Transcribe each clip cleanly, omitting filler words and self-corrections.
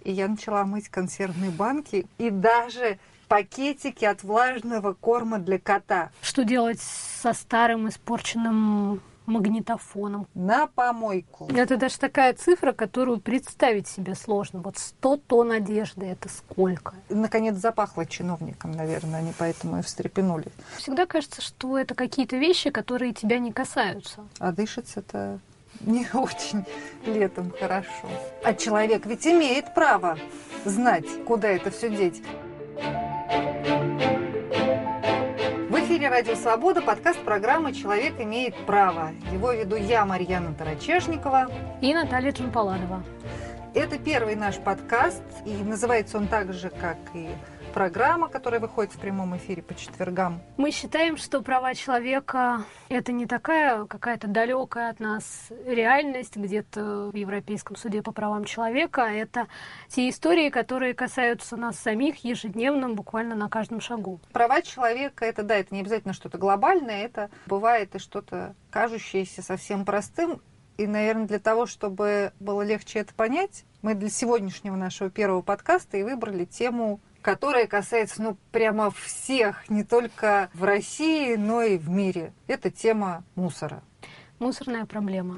и я начала мыть консервные банки и даже пакетики от влажного корма для кота. Что делать со старым испорченным магнитофоном? На помойку. Это даже такая цифра, которую представить себе сложно. Вот 100 тонн одежды — это сколько? Наконец запахло чиновникам, наверное, они поэтому и встрепенулись. Всегда кажется, что это какие-то вещи, которые тебя не касаются. А дышится-то не очень летом хорошо. А человек ведь имеет право знать, куда это все деть. В эфире «Радио Свобода», подкаст программы «Человек имеет право». Его веду я, Марьяна Тарачешникова. И Наталья Джампаладова. Это первый наш подкаст, и называется он так же, как и программа, которая выходит в прямом эфире по четвергам. Мы считаем, что права человека — это не такая какая-то далекая от нас реальность где-то в Европейском суде по правам человека, а это те истории, которые касаются нас самих ежедневно, буквально на каждом шагу. Права человека — это, да, это не обязательно что-то глобальное, это бывает и что-то кажущееся совсем простым. И, наверное, для того, чтобы было легче это понять, мы для сегодняшнего нашего первого подкаста и выбрали тему, которая касается, прямо всех, не только в России, но и в мире. Это тема мусора. Мусорная проблема.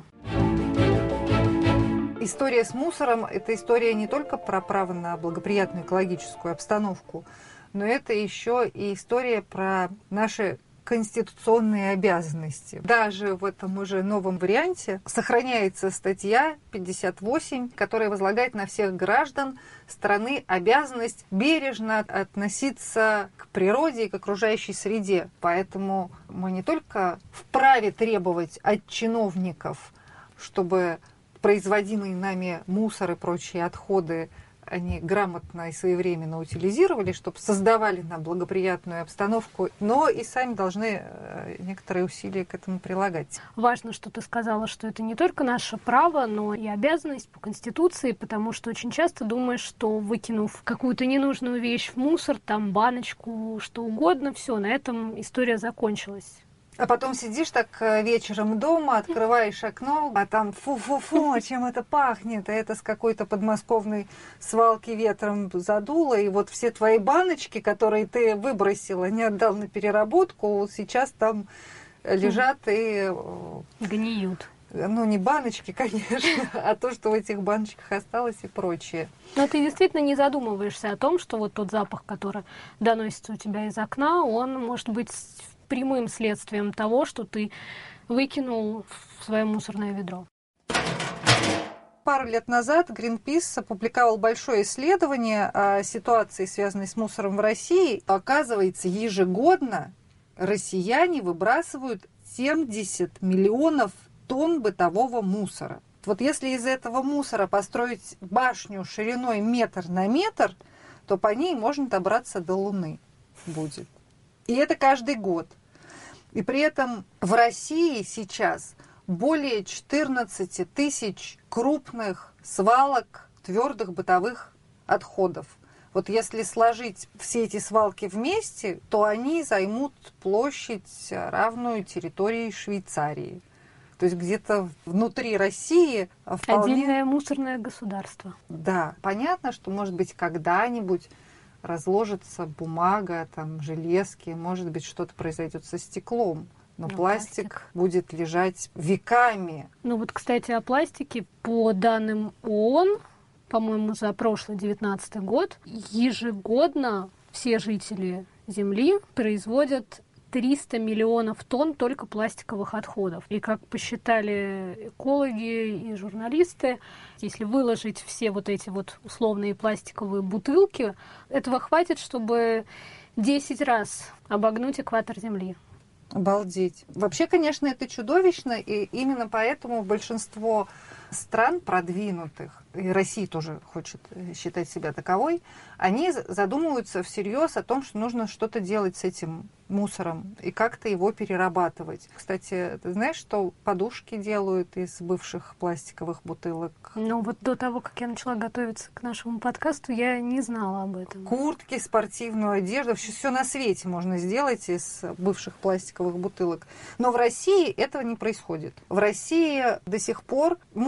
История с мусором – это история не только про право на благоприятную экологическую обстановку, но это еще и история про наши конституционные обязанности. Даже в этом уже новом варианте сохраняется статья 58, которая возлагает на всех граждан страны обязанность бережно относиться к природе и к окружающей среде. Поэтому мы не только вправе требовать от чиновников, чтобы производимый нами мусор и прочие отходы они грамотно и своевременно утилизировали, чтобы создавали нам благоприятную обстановку, но и сами должны некоторые усилия к этому прилагать. Важно, что ты сказала, что это не только наше право, но и обязанность по Конституции, потому что очень часто думаешь, что выкинув какую-то ненужную вещь в мусор, там баночку, что угодно, все, на этом история закончилась. А потом сидишь так вечером дома, открываешь окно, а там фу-фу-фу, чем это пахнет, а это с какой-то подмосковной свалки ветром задуло, и вот все твои баночки, которые ты выбросила, не отдал на переработку, сейчас там лежат и гниют. Не баночки, конечно, а то, что в этих баночках осталось и прочее. Но ты действительно не задумываешься о том, что вот тот запах, который доносится у тебя из окна, он может быть прямым следствием того, что ты выкинул в свое мусорное ведро. Пару лет назад Greenpeace опубликовал большое исследование о ситуации, связанной с мусором в России. Оказывается, ежегодно россияне выбрасывают 70 миллионов тонн бытового мусора. Вот если из этого мусора построить башню шириной метр на метр, то по ней можно добраться до Луны будет. И это каждый год. И при этом в России сейчас более 14 тысяч крупных свалок твердых бытовых отходов. Вот если сложить все эти свалки вместе, то они займут площадь, равную территории Швейцарии. То есть где-то внутри России вполне... Отдельное мусорное государство. Да, понятно, что, может быть, когда-нибудь разложится бумага, там, железки, может быть, что-то произойдет со стеклом. Но пластик будет лежать веками. Кстати, о пластике. По данным ООН, по-моему, за прошлый 2019 год, ежегодно все жители Земли производят 300 миллионов тонн только пластиковых отходов. И как посчитали экологи и журналисты, если выложить все вот эти вот условные пластиковые бутылки, этого хватит, чтобы 10 раз обогнуть экватор Земли. Обалдеть. Вообще, конечно, это чудовищно, и именно поэтому большинство стран продвинутых, и Россия тоже хочет считать себя таковой, они задумываются всерьез о том, что нужно что-то делать с этим мусором и как-то его перерабатывать. Кстати, ты знаешь, что подушки делают из бывших пластиковых бутылок? До того, как я начала готовиться к нашему подкасту, я не знала об этом. Куртки, спортивную одежду, все на свете можно сделать из бывших пластиковых бутылок. Но в России этого не происходит. В России до сих пор мусор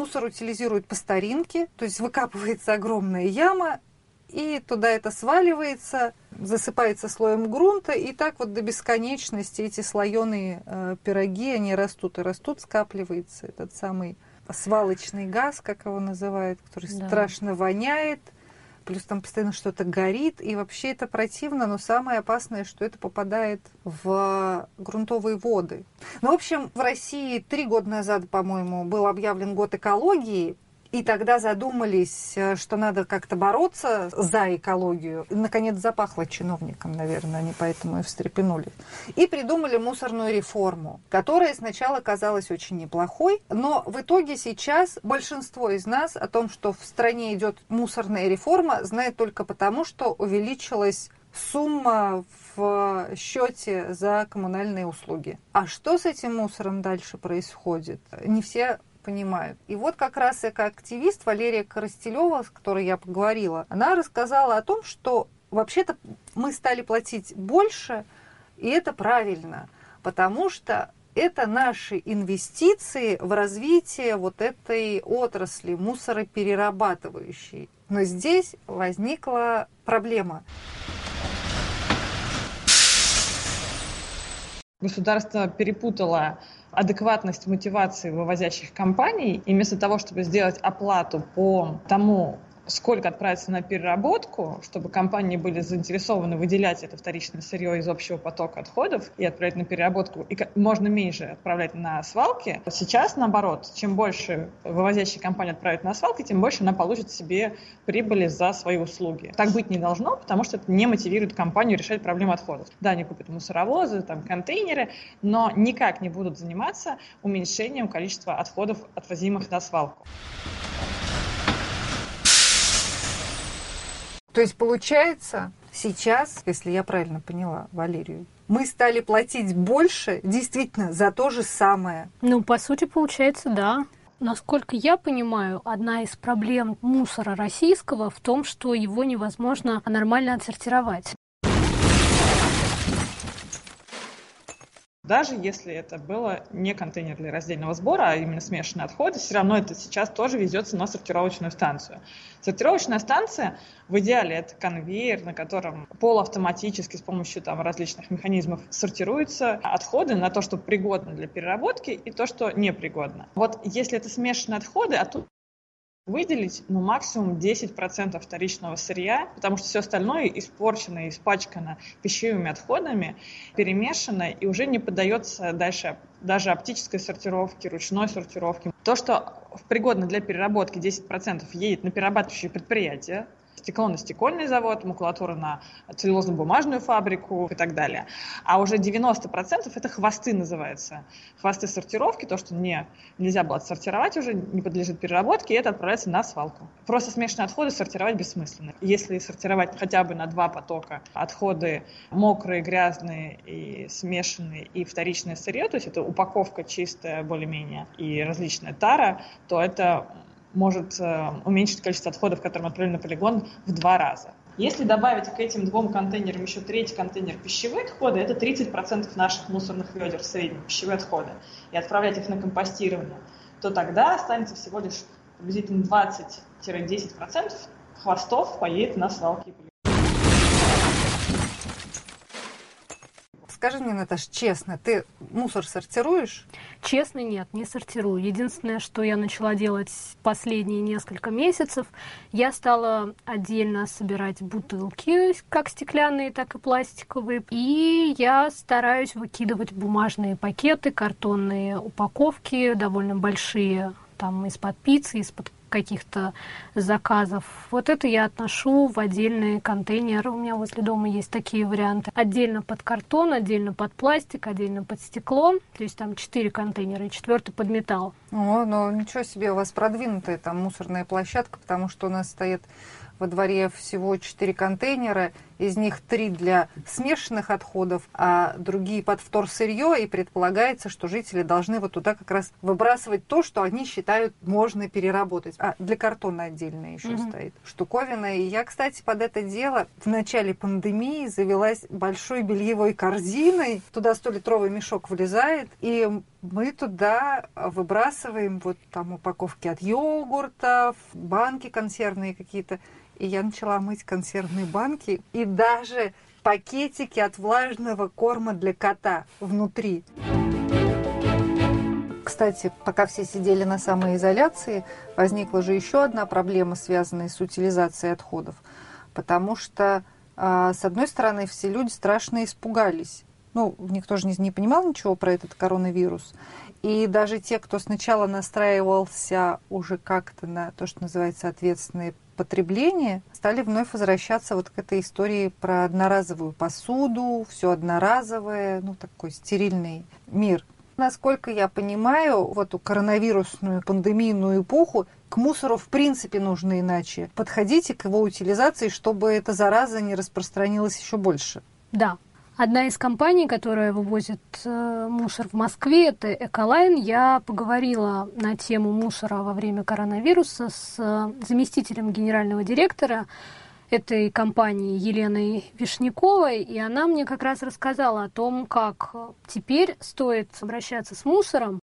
мусор утилизируют по старинке, то есть выкапывается огромная яма, и туда это сваливается, засыпается слоем грунта, и так вот до бесконечности эти слоеные пироги, они растут и растут, скапливается этот самый свалочный газ, как его называют, который страшно воняет, плюс там постоянно что-то горит, и вообще это противно, но самое опасное, что это попадает в грунтовые воды. Ну, в общем, в России 3 года назад, по-моему, был объявлен год экологии, и тогда задумались, что надо как-то бороться за экологию. И, наконец, запахло чиновникам, наверное, они поэтому и встрепенулись. И придумали мусорную реформу, которая сначала казалась очень неплохой, но в итоге сейчас большинство из нас о том, что в стране идет мусорная реформа, знает только потому, что увеличилась сумма в счете за коммунальные услуги. А что с этим мусором дальше происходит? Не все понимают. И вот как раз экоактивист Валерия Коростелева, с которой я поговорила, она рассказала о том, что вообще-то мы стали платить больше, и это правильно, потому что это наши инвестиции в развитие вот этой отрасли мусороперерабатывающей. Но здесь возникла проблема. Государство перепутало адекватность мотивации вывозящих компаний, и вместо того, чтобы сделать оплату по тому, сколько отправится на переработку, чтобы компании были заинтересованы выделять это вторичное сырье из общего потока отходов и отправлять на переработку, и можно меньше отправлять на свалки. Сейчас, наоборот, чем больше вывозящая компания отправит на свалки, тем больше она получит себе прибыли за свои услуги. Так быть не должно, потому что это не мотивирует компанию решать проблему отходов. Да, они купят мусоровозы, там, контейнеры, но никак не будут заниматься уменьшением количества отходов, отвозимых на свалку. То есть, получается, сейчас, если я правильно поняла Валерию, мы стали платить больше действительно за то же самое. Ну, по сути, получается, да. Насколько я понимаю, одна из проблем мусора российского в том, что его невозможно нормально отсортировать. Даже если это было не контейнер для раздельного сбора, а именно смешанные отходы, все равно это сейчас тоже везется на сортировочную станцию. Сортировочная станция в идеале это конвейер, на котором полуавтоматически с помощью различных механизмов сортируются отходы на то, что пригодно для переработки, и то, что непригодно. Вот если это смешанные отходы, а тут выделить максимум 10% вторичного сырья, потому что все остальное испорчено, испачкано пищевыми отходами, перемешано и уже не поддается дальше даже оптической сортировке, ручной сортировке. То, что пригодно для переработки 10% едет на перерабатывающие предприятия, стекло на стекольный завод, макулатура на целлюлозно-бумажную фабрику и так далее. А уже 90% это хвосты называются. Хвосты сортировки, то, что нельзя было отсортировать уже, не подлежит переработке, и это отправляется на свалку. Просто смешанные отходы сортировать бессмысленно. Если сортировать хотя бы на 2 потока отходы мокрые, грязные и смешанные, и вторичное сырье, то есть это упаковка чистая более-менее и различная тара, то это может уменьшить количество отходов, которые мы отправили на полигон, в 2 раза. Если добавить к этим 2 контейнерам еще 3-й контейнер пищевые отходы, это 30% наших мусорных ведер в среднем, пищевые отходы, и отправлять их на компостирование, то тогда останется всего лишь приблизительно 20-10% хвостов поедет на свалки. Скажи мне, Наташ, честно, ты мусор сортируешь? Честно, нет, не сортирую. Единственное, что я начала делать последние несколько месяцев, я стала отдельно собирать бутылки, как стеклянные, так и пластиковые. И я стараюсь выкидывать бумажные пакеты, картонные упаковки, довольно большие, из-под пиццы, из-под каких-то заказов. Вот это я отношу в отдельные контейнеры. У меня возле дома есть такие варианты. Отдельно под картон, отдельно под пластик, отдельно под стекло. То есть 4 контейнера и 4-й под металл. О, ну ничего себе, у вас продвинутая мусорная площадка, потому что у нас стоит во дворе всего 4 контейнера, из них 3 для смешанных отходов, а другие под вторсырье, и предполагается, что жители должны вот туда как раз выбрасывать то, что они считают можно переработать. А для картона отдельно еще стоит штуковина. И я, кстати, под это дело в начале пандемии завелась большой бельевой корзиной. Туда 100-литровый мешок влезает, и мы туда выбрасываем вот там упаковки от йогуртов, банки консервные какие-то. И я начала мыть консервные банки и даже пакетики от влажного корма для кота внутри. Кстати, пока все сидели на самоизоляции, возникла же еще одна проблема, связанная с утилизацией отходов. Потому что, с одной стороны, все люди страшно испугались. Ну, никто же не понимал ничего про этот коронавирус. И даже те, кто сначала настраивался уже как-то на то, что называется ответственное потребление, стали вновь возвращаться вот к этой истории про одноразовую посуду, все одноразовое, ну, такой стерильный мир. Насколько я понимаю, в эту коронавирусную пандемийную эпоху к мусору в принципе нужно иначе подходить и к его утилизации, чтобы эта зараза не распространилась еще больше. Да. Одна из компаний, которая вывозит мусор в Москве, это Эколайн. Я поговорила на тему мусора во время коронавируса с заместителем генерального директора этой компании Еленой Вишняковой, и она мне как раз рассказала о том, как теперь стоит обращаться с мусором.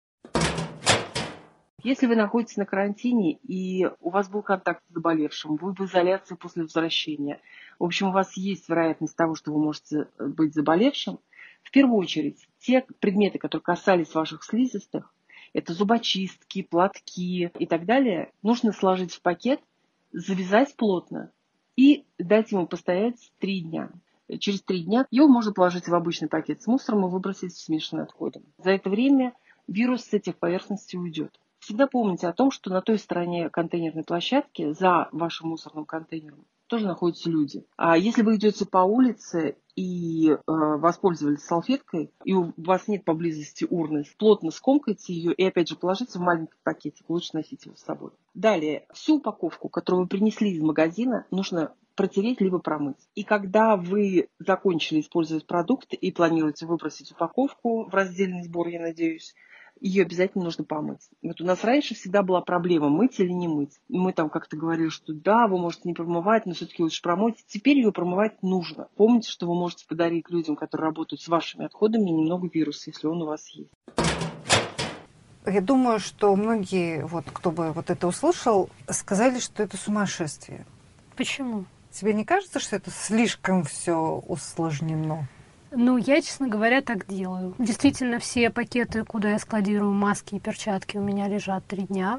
Если вы находитесь на карантине и у вас был контакт с заболевшим, вы в изоляции после возвращения, в общем, у вас есть вероятность того, что вы можете быть заболевшим, в первую очередь, те предметы, которые касались ваших слизистых, это зубочистки, платки и так далее, нужно сложить в пакет, завязать плотно и дать ему постоять 3 дня. Через 3 дня его можно положить в обычный пакет с мусором и выбросить в смешанный отходом. За это время вирус с этих поверхностей уйдет. Всегда помните о том, что на той стороне контейнерной площадки, за вашим мусорным контейнером, тоже находятся люди. А если вы идете по улице и воспользовались салфеткой, и у вас нет поблизости урны, плотно скомкайте ее и опять же положите в маленький пакетик. Лучше носить его с собой. Далее, всю упаковку, которую вы принесли из магазина, нужно протереть либо промыть. И когда вы закончили использовать продукты и планируете выбросить упаковку в раздельный сбор, я надеюсь, ее обязательно нужно помыть. Вот у нас раньше всегда была проблема, мыть или не мыть. Мы там как-то говорили, что да, вы можете не промывать, но все-таки лучше промойте. Теперь ее промывать нужно. Помните, что вы можете подарить людям, которые работают с вашими отходами, немного вируса, если он у вас есть. Я думаю, что многие, вот, кто бы вот это услышал, сказали, что это сумасшествие. Почему? Тебе не кажется, что это слишком все усложнено? Ну, я, честно говоря, так делаю. Действительно, все пакеты, куда я складирую маски и перчатки, у меня лежат 3 дня.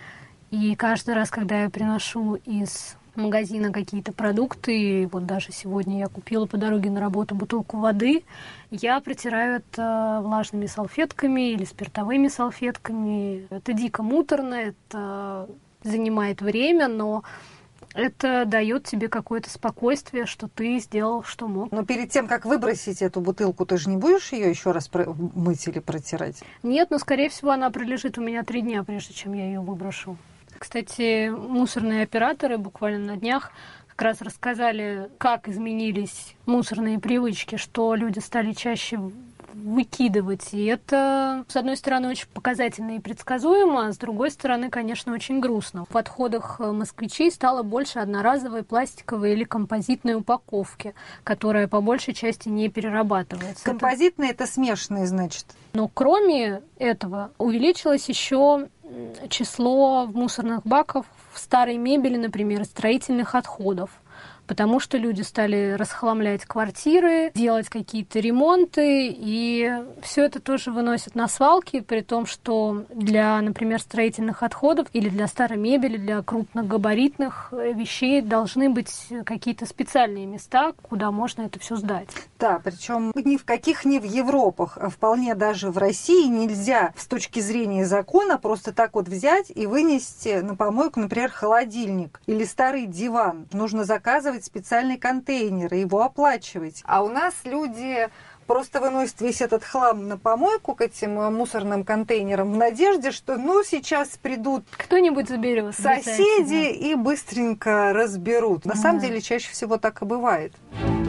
И каждый раз, когда я приношу из магазина какие-то продукты, и вот даже сегодня я купила по дороге на работу бутылку воды, я протираю это влажными салфетками или спиртовыми салфетками. Это дико муторно, это занимает время, но это дает тебе какое-то спокойствие, что ты сделал, что мог. Но перед тем, как выбросить эту бутылку, ты же не будешь ее еще раз мыть или протирать? Нет, но, скорее всего, она пролежит у меня 3 дня, прежде чем я ее выброшу. Кстати, мусорные операторы буквально на днях как раз рассказали, как изменились мусорные привычки, что люди стали чаще выкидывать. И это, с одной стороны, очень показательно и предсказуемо, а с другой стороны, конечно, очень грустно. В отходах москвичей стало больше одноразовой пластиковой или композитной упаковки, которая по большей части не перерабатывается. Композитные это смешанные, значит. Но кроме этого увеличилось еще число мусорных баков в старой мебели, например, строительных отходов. Потому что люди стали расхламлять квартиры, делать какие-то ремонты, и все это тоже выносят на свалки, при том, что для, например, строительных отходов или для старой мебели, для крупногабаритных вещей должны быть какие-то специальные места, куда можно это все сдать. Да, причем ни в каких не в Европах, а вполне даже в России нельзя с точки зрения закона просто так вот взять и вынести на помойку, например, холодильник или старый диван. Нужно заказывать специальный контейнер и его оплачивать. А у нас люди просто выносят весь этот хлам на помойку к этим мусорным контейнерам в надежде, что сейчас придут кто-нибудь заберет, соседи и быстренько разберут. На самом деле чаще всего так и бывает.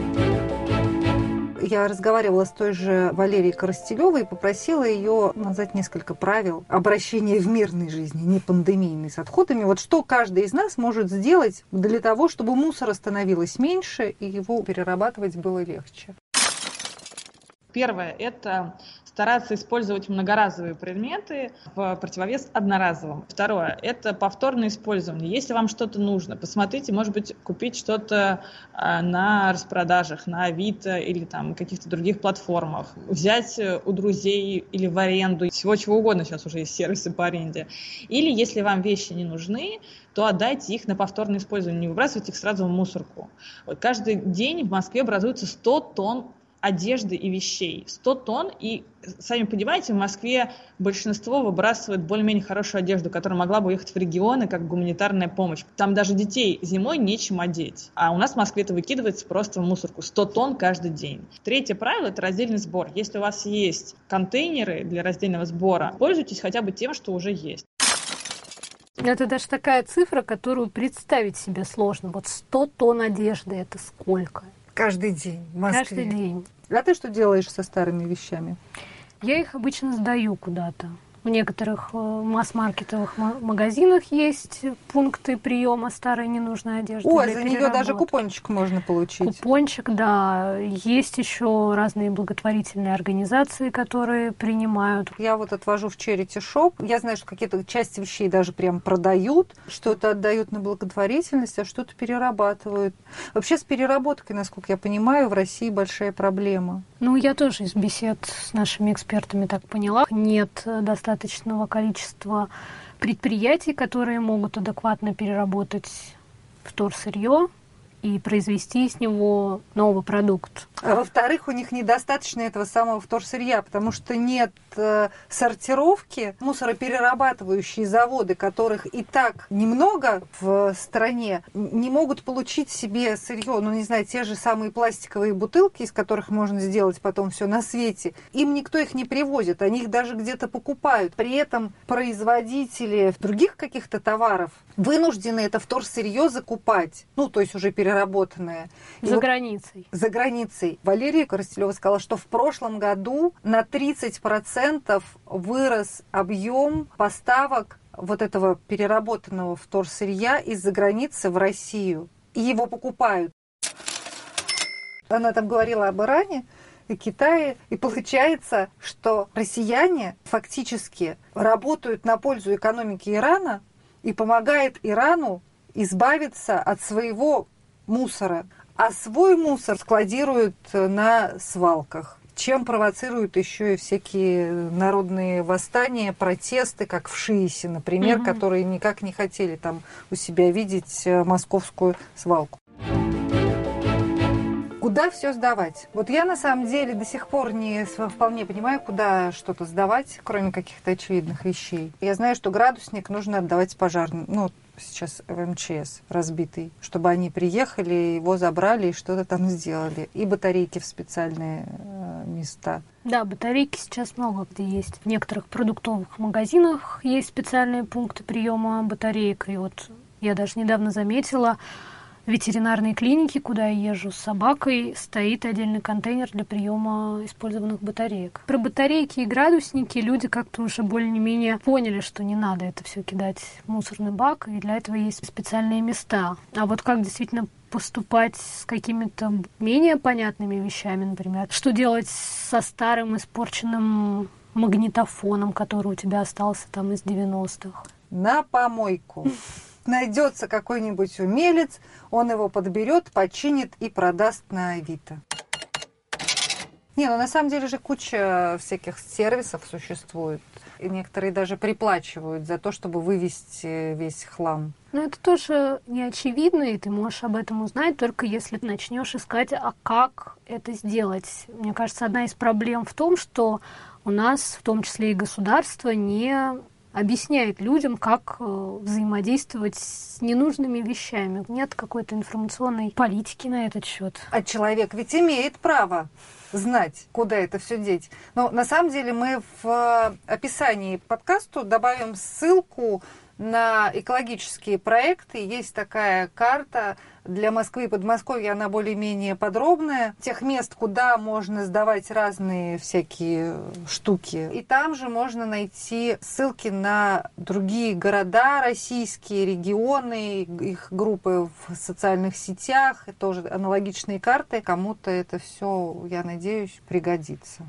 Я разговаривала с той же Валерией Коростелевой и попросила ее назвать несколько правил обращения в мирной жизни, не пандемийной, с отходами. Вот что каждый из нас может сделать для того, чтобы мусора становилось меньше и его перерабатывать было легче. Первое – это стараться использовать многоразовые предметы в противовес одноразовым. Второе – это повторное использование. Если вам что-то нужно, посмотрите, может быть, купить что-то на распродажах, на Авито или там каких-то других платформах, взять у друзей или в аренду, всего чего угодно, сейчас уже есть сервисы по аренде. Или если вам вещи не нужны, то отдайте их на повторное использование, не выбрасывайте их сразу в мусорку. Вот каждый день в Москве образуется 100 тонн одежды и вещей. 100 тонн, и, сами понимаете, в Москве большинство выбрасывает более-менее хорошую одежду, которая могла бы уехать в регионы как гуманитарная помощь. Там даже детей зимой нечем одеть. А у нас в Москве это выкидывается просто в мусорку. 100 тонн каждый день. Третье правило – это раздельный сбор. Если у вас есть контейнеры для раздельного сбора, пользуйтесь хотя бы тем, что уже есть. Это даже такая цифра, которую представить себе сложно. Вот 100 тонн одежды – это сколько? Каждый день в Москве. Каждый день. А ты что делаешь со старыми вещами? Я их обычно сдаю куда-то. В некоторых масс-маркетовых магазинах есть пункты приема старой ненужной одежды. Ой, за нее даже купончик можно получить. Купончик, да. Есть еще разные благотворительные организации, которые принимают. Я вот отвожу в Charity Shop. Я знаю, что какие-то части вещей даже прям продают, что-то отдают на благотворительность, а что-то перерабатывают. Вообще с переработкой, насколько я понимаю, в России большая проблема. Ну, я тоже из бесед с нашими экспертами так поняла. Нет достаточного количества предприятий, которые могут адекватно переработать вторсырье и произвести из него новый продукт. А во-вторых, у них недостаточно этого самого вторсырья, потому что нет сортировки. Мусороперерабатывающие заводы, которых и так немного в стране, не могут получить себе сырье, ну, не знаю, те же самые пластиковые бутылки, из которых можно сделать потом все на свете. Им никто их не привозит, они их даже где-то покупают. При этом производители других каких-то товаров вынуждены это вторсырье закупать, ну, то есть уже переработанное. За границей. За границей. Валерия Коростелева сказала, что в прошлом году на 30% вырос объем поставок вот этого переработанного вторсырья из-за границы в Россию. И его покупают. Она там говорила об Иране и Китае. И получается, что россияне фактически работают на пользу экономики Ирана и помогают Ирану избавиться от своего мусора. А свой мусор складируют на свалках, чем провоцируют еще и всякие народные восстания, протесты, как в Шиисе, например, которые никак не хотели там у себя видеть московскую свалку. Куда все сдавать? Вот я на самом деле до сих пор не вполне понимаю, куда что-то сдавать, кроме каких-то очевидных вещей. Я знаю, что градусник нужно отдавать пожарным. Ну, сейчас в МЧС разбитый, чтобы они приехали, его забрали и что-то там сделали. И батарейки в специальные места. Да, батарейки сейчас много где есть. В некоторых продуктовых магазинах есть специальные пункты приема батареек. И вот я даже недавно заметила, в ветеринарной клинике, куда я езжу с собакой, стоит отдельный контейнер для приема использованных батареек. Про батарейки и градусники люди как-то уже более-менее поняли, что не надо это все кидать в мусорный бак, и для этого есть специальные места. А вот как действительно поступать с какими-то менее понятными вещами, например, что делать со старым испорченным магнитофоном, который у тебя остался там из 90-х? На помойку. Найдется какой-нибудь умелец, он его подберет, починит и продаст на Авито. Не, ну на самом деле же куча всяких сервисов существует. И некоторые даже приплачивают за то, чтобы вывести весь хлам. Но это тоже не очевидно, и ты можешь об этом узнать, только если начнешь искать, а как это сделать. Мне кажется, одна из проблем в том, что у нас, в том числе и государство, не объясняет людям, как взаимодействовать с ненужными вещами. Нет какой-то информационной политики на этот счет. А человек ведь имеет право знать, куда это все деть. Но на самом деле мы в описании подкасту добавим ссылку на экологические проекты. Есть такая карта для Москвы и Подмосковья, она более-менее подробная. Тех мест, куда можно сдавать разные всякие штуки. И там же можно найти ссылки на другие города российские, регионы, их группы в социальных сетях, тоже аналогичные карты. Кому-то это все, я надеюсь, пригодится.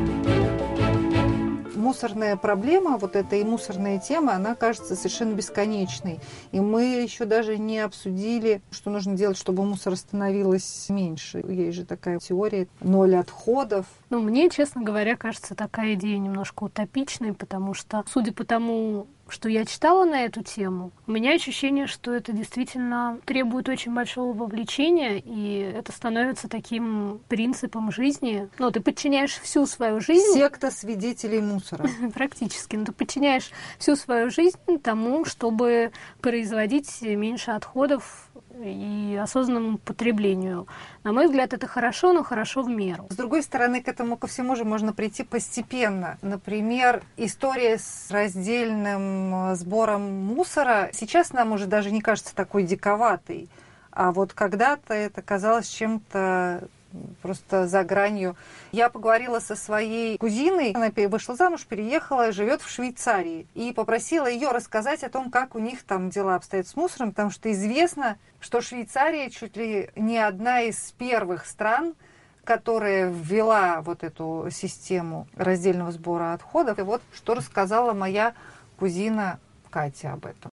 Мусорная проблема, вот эта и мусорная тема, она кажется совершенно бесконечной. И мы еще даже не обсудили, что нужно делать, чтобы мусора становилось меньше. Есть же такая теория 0 отходов. Ну, мне, честно говоря, кажется такая идея немножко утопичной, потому что, судя по тому, что я читала на эту тему, у меня ощущение, что это действительно требует очень большого вовлечения, и это становится таким принципом жизни. Ну, ты подчиняешь всю свою жизнь... Секта свидетелей мусора. Практически. Но ты подчиняешь всю свою жизнь тому, чтобы производить меньше отходов и осознанному потреблению. На мой взгляд, это хорошо, но хорошо в меру. С другой стороны, к этому ко всему же можно прийти постепенно. Например, история с раздельным сбором мусора сейчас нам уже даже не кажется такой диковатой. А вот когда-то это казалось чем-то просто за гранью. Я поговорила со своей кузиной, она вышла замуж, переехала, живет в Швейцарии, и попросила ее рассказать о том, как у них там дела обстоят с мусором, потому что известно, что Швейцария чуть ли не одна из первых стран, которая ввела вот эту систему раздельного сбора отходов. И вот что рассказала моя кузина Катя об этом.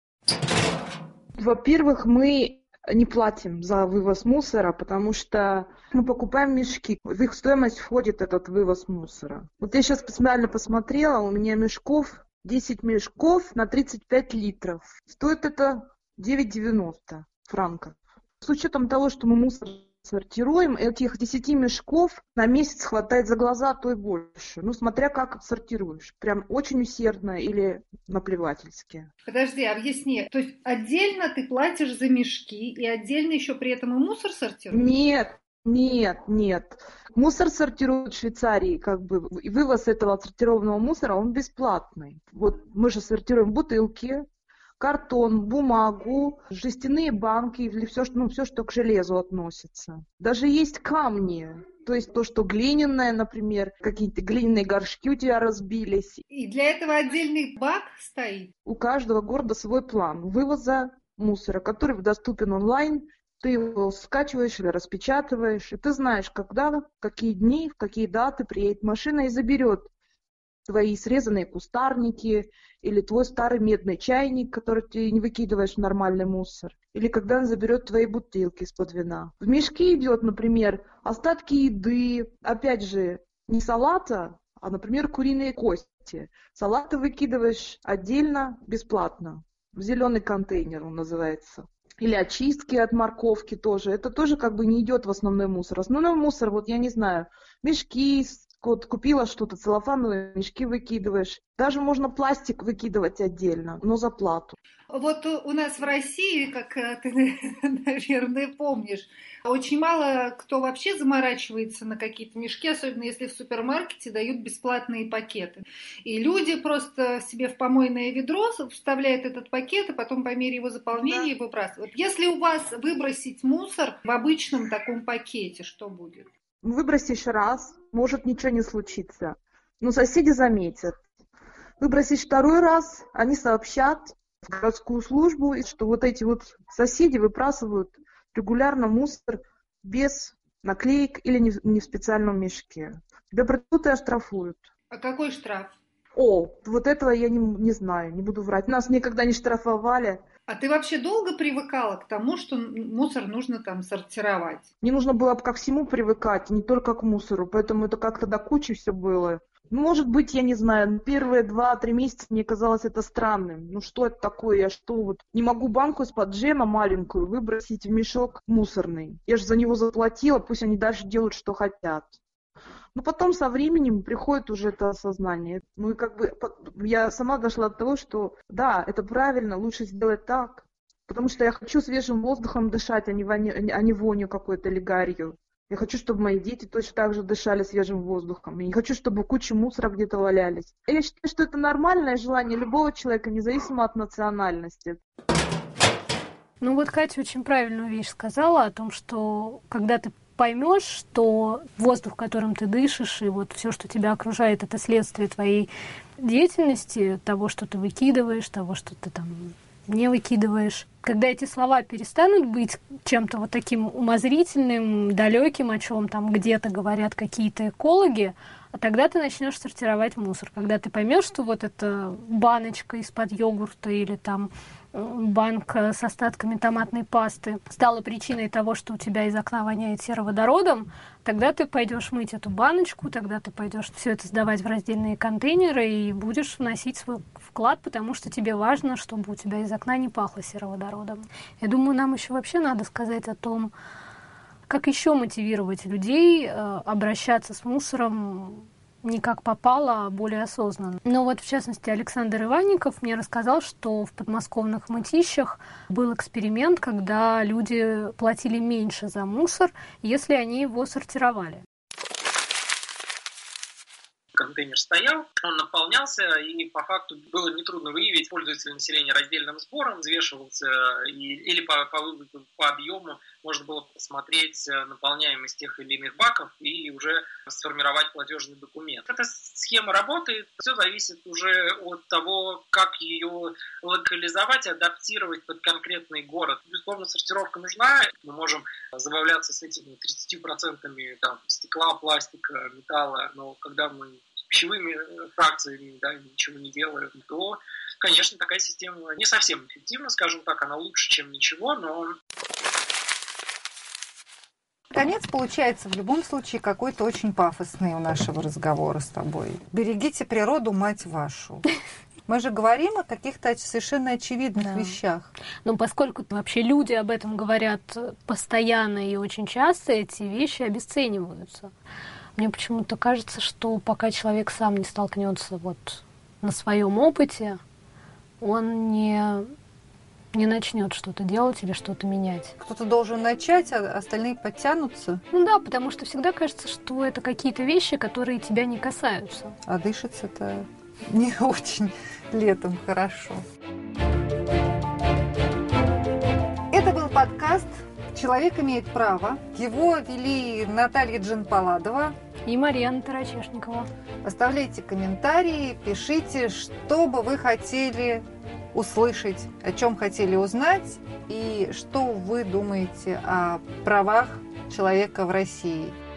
Во-первых, мы не платим за вывоз мусора, потому что мы покупаем мешки. В их стоимость входит этот вывоз мусора. Вот я сейчас специально посмотрела, у меня 10 мешков на 35 литров. Стоит это 9,90 франков. С учетом того, что мы мусор сортируем, этих 10 мешков на месяц хватает за глаза, а то и больше. Ну, смотря как сортируешь. Прям очень усердно или наплевательски. Подожди, объясни. То есть отдельно ты платишь за мешки и отдельно еще при этом и мусор сортируешь? Нет. Мусор сортируют в Швейцарии, и вывоз этого отсортированного мусора, он бесплатный. Вот мы же сортируем бутылки, картон, бумагу, жестяные банки или все, что к железу относится. Даже есть камни, то есть то, что глиняное, например, какие-то глиняные горшки у тебя разбились. И для этого отдельный бак стоит? У каждого города свой план вывоза мусора, который доступен онлайн. Ты его скачиваешь или распечатываешь, и ты знаешь, когда, в какие дни, в какие даты приедет машина и заберет твои срезанные кустарники или твой старый медный чайник, который ты не выкидываешь в нормальный мусор, или когда он заберет твои бутылки из-под вина. В мешки идет, например, остатки еды, опять же, не салата, а, например, куриные кости. Салат ты выкидываешь отдельно, бесплатно, в зеленый контейнер он называется. Или очистки от морковки тоже. Это тоже не идет в основной мусор. Основной мусор, вот я не знаю, мешки, купила что-то, целлофановые мешки выкидываешь. Даже можно пластик выкидывать отдельно, но за плату. Вот у нас в России, как ты, наверное, помнишь, очень мало кто вообще заморачивается на какие-то мешки, особенно если в супермаркете дают бесплатные пакеты. И люди просто себе в помойное ведро вставляют этот пакет, и потом по мере его заполнения выбрасывают. Если у вас выбросить мусор в обычном таком пакете, что будет? Выбросишь раз, может ничего не случиться, но соседи заметят. Выбросишь второй раз, они сообщат в городскую службу, что вот эти вот соседи выбрасывают регулярно мусор без наклеек или не в специальном мешке. Тебя придут и оштрафуют. А какой штраф? Вот этого я не знаю, не буду врать. Нас никогда не штрафовали. А ты вообще долго привыкала к тому, что мусор нужно там сортировать? Мне нужно было ко всему привыкать, не только к мусору, поэтому это как-то до кучи все было. Может быть, я не знаю, первые 2-3 месяца мне казалось это странным. Что это такое? Я не могу банку из-под джема маленькую выбросить в мешок мусорный. Я же за него заплатила, пусть они дальше делают, что хотят. Но потом со временем приходит уже это осознание. Я сама дошла до того, что да, это правильно, лучше сделать так. Потому что я хочу свежим воздухом дышать, а не вонью какой-то или гарью. Я хочу, чтобы мои дети точно так же дышали свежим воздухом. Я не хочу, чтобы куча мусора где-то валялись. Я считаю, что это нормальное желание любого человека, независимо от национальности. Ну вот Катя очень правильную вещь сказала о том, что когда ты поймешь, что воздух, которым ты дышишь, и вот все, что тебя окружает, это следствие твоей деятельности, того, что ты выкидываешь, того, что ты там не выкидываешь. Когда эти слова перестанут быть чем-то вот таким умозрительным, далеким, о чем там где-то говорят какие-то экологи, а тогда ты начнешь сортировать мусор. Когда ты поймешь, что вот эта баночка из-под йогурта или там банка с остатками томатной пасты стала причиной того, что у тебя из окна воняет сероводородом, тогда ты пойдешь мыть эту баночку, тогда ты пойдешь все это сдавать в раздельные контейнеры и будешь вносить свой вклад, потому что тебе важно, чтобы у тебя из окна не пахло сероводородом. Я думаю, нам еще вообще надо сказать о том, как еще мотивировать людей обращаться с мусором не как попало, а более осознанно. Но вот, в частности, Александр Иванников мне рассказал, что в подмосковных Мытищах был эксперимент, когда люди платили меньше за мусор, если они его сортировали. Контейнер стоял, он наполнялся, и по факту было нетрудно выявить, пользуется ли население раздельным сбором, взвешивался или по объему можно было посмотреть наполняемость тех или иных баков и уже сформировать платежный документ. Эта схема работает, все зависит уже от того, как ее локализовать, адаптировать под конкретный город. Безусловно, сортировка нужна, мы можем забавляться с этими 30% там, стекла, пластика, металла, но когда мы пищевыми фракциями ничего не делаем, то, конечно, такая система не совсем эффективна, скажем так, она лучше, чем ничего, но... Конец получается в любом случае какой-то очень пафосный у нашего разговора с тобой. Берегите природу, мать вашу. Мы же говорим о каких-то совершенно очевидных вещах. Но поскольку вообще люди об этом говорят постоянно и очень часто, эти вещи обесцениваются. Мне почему-то кажется, что пока человек сам не столкнется вот на своем опыте, он не начнет что-то делать или что-то менять. Кто-то должен начать, а остальные подтянутся. Ну да, потому что всегда кажется, что это какие-то вещи, которые тебя не касаются. А дышится-то не очень летом хорошо. Это был подкаст «Человек имеет право». Его вели Наталья Джанпаладова и Марьяна Тарачешникова. Оставляйте комментарии, пишите, что бы вы хотели услышать, о чем хотели узнать и что вы думаете о правах человека в России.